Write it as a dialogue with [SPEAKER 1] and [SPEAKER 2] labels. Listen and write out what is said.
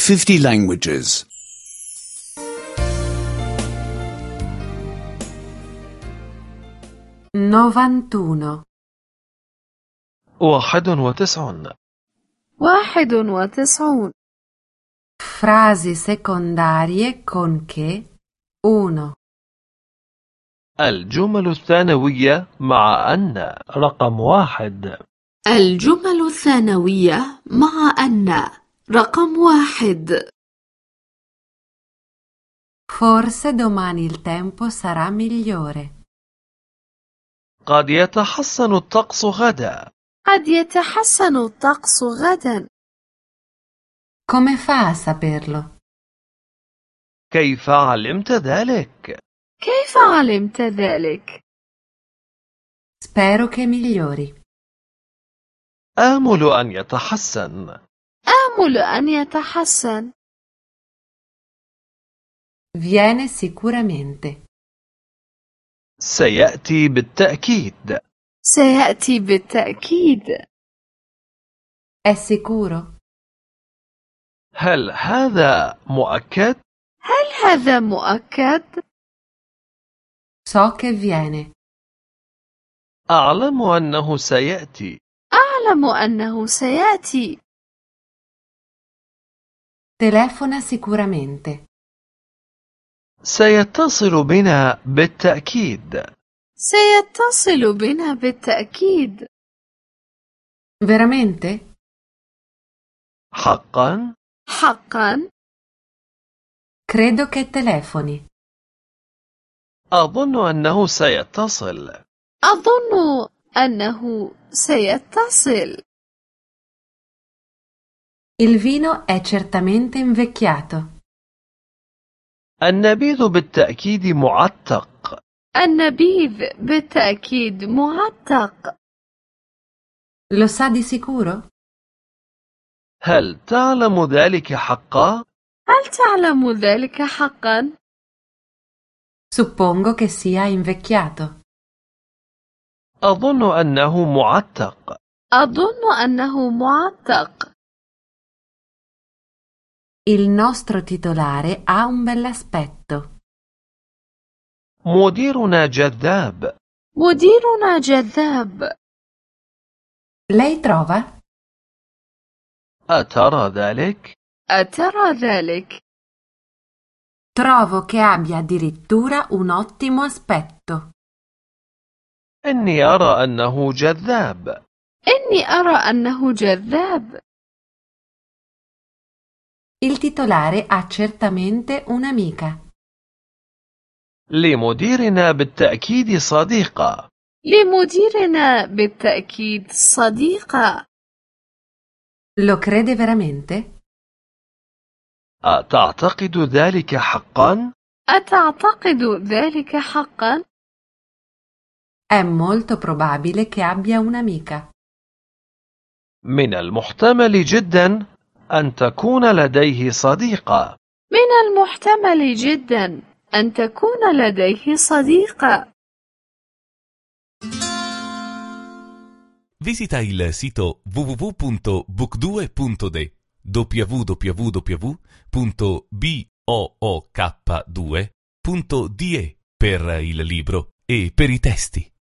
[SPEAKER 1] 50 languages.
[SPEAKER 2] 91
[SPEAKER 3] 91
[SPEAKER 4] 91
[SPEAKER 2] Frasi secondarie con che 1
[SPEAKER 3] الجمل الثانوية مع أن رقم 1
[SPEAKER 4] الجمل الثانوية مع أن رقم 1
[SPEAKER 2] Forse domani il tempo sarà migliore.
[SPEAKER 3] قد يتحسن الطقس غدا.
[SPEAKER 4] قد يتحسن الطقس غدا.
[SPEAKER 2] Come fa a saperlo?
[SPEAKER 3] كيف علمت ذلك؟
[SPEAKER 4] كيف علمت ذلك؟
[SPEAKER 2] Spero che migliori.
[SPEAKER 3] آمل أن يتحسن.
[SPEAKER 4] آمل أن يتحسن.
[SPEAKER 2] Viene sicuramente.
[SPEAKER 3] سيأتي بالتأكيد.
[SPEAKER 4] سيأتي بالتأكيد.
[SPEAKER 2] È sicuro?
[SPEAKER 3] هل هذا مؤكد؟
[SPEAKER 4] هل هذا مؤكد؟
[SPEAKER 2] So che viene.
[SPEAKER 3] أعلم أنه سيأتي.
[SPEAKER 4] أعلم أنه سيأتي.
[SPEAKER 2] Telefona sicuramente.
[SPEAKER 3] سيتصل بنا بالتأكيد.
[SPEAKER 4] سيتصل بنا بالتأكيد.
[SPEAKER 2] Veramente?
[SPEAKER 3] حقا؟
[SPEAKER 4] حقا؟
[SPEAKER 2] Credo che telefoni.
[SPEAKER 3] أظن أنه سيتصل.
[SPEAKER 4] أظن أنه سيتصل.
[SPEAKER 2] Il vino è certamente invecchiato.
[SPEAKER 3] النبيذ بالتأكيد معتق.
[SPEAKER 4] النبيذ بالتأكيد معتق.
[SPEAKER 2] Lo sa di sicuro?
[SPEAKER 3] هل تعلم ذلك حقا؟
[SPEAKER 4] هل تعلم ذلك حقا؟
[SPEAKER 2] Suppongo che sia invecchiato.
[SPEAKER 3] أظن أنه معتق.
[SPEAKER 4] أظن أنه معتق.
[SPEAKER 2] Il nostro titolare ha un bell'aspetto.
[SPEAKER 3] مديرنا جذاب.
[SPEAKER 4] مديرنا جذاب.
[SPEAKER 2] Lei trova?
[SPEAKER 3] أترى ذلك؟
[SPEAKER 4] أترى ذلك؟
[SPEAKER 2] Trovo che abbia addirittura un ottimo aspetto.
[SPEAKER 3] إني أرى أنه جذاب.
[SPEAKER 4] إني أرى أنه جذاب.
[SPEAKER 2] Il titolare ha certamente un'amica.
[SPEAKER 3] لمديرنا بالتأكيد صديقة.
[SPEAKER 4] لمديرنا بالتأكيد صديقة.
[SPEAKER 2] Lo crede veramente?
[SPEAKER 3] أتعتقد ذلك حقا؟
[SPEAKER 4] أتعتقد ذلك حقا؟
[SPEAKER 2] È molto probabile che abbia un'amica.
[SPEAKER 3] من المحتمل جدا أن تكون لديه صديقة.
[SPEAKER 4] من المحتمل جدا أن تكون لديه صديقة.
[SPEAKER 5] Visita il sito www.book2.de www.book2.de per il libro e per i testi.